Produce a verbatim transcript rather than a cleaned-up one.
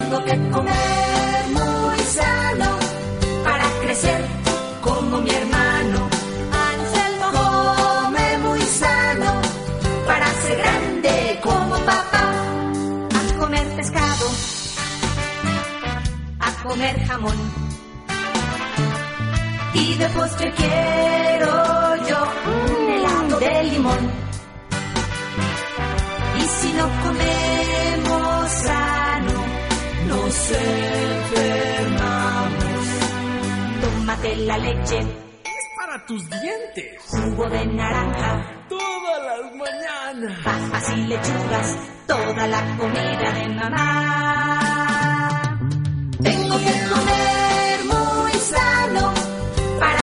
Tengo que comer muy sano para crecer como mi hermano. Anselmo come muy sano para ser grande como papá. A comer pescado, a comer jamón, y de postre quiero yo un helado de limón. Y si no comemos sano, nos enfermamos. Tómate la leche, es para tus dientes. Jugo de naranja, todas las mañanas. Papas y lechugas, toda la comida de mamá. Tengo que comer